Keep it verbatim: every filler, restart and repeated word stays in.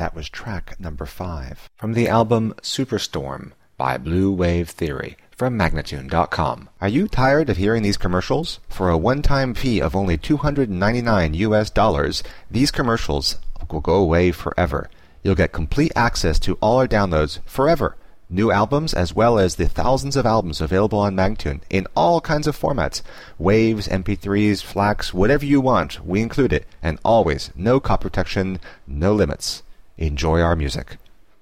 That was track number five from the album Superstorm by Blue Wave Theory from Magnatune dot com. Are you tired of hearing these commercials? For a one-time fee of only two hundred ninety-nine U S dollars, these commercials will go away forever. You'll get complete access to all our downloads forever. New albums as well as the thousands of albums available on Magnatune in all kinds of formats. Waves, M P threes, FLACs, whatever you want, we include it. And always, no copy protection, no limits. Enjoy our music.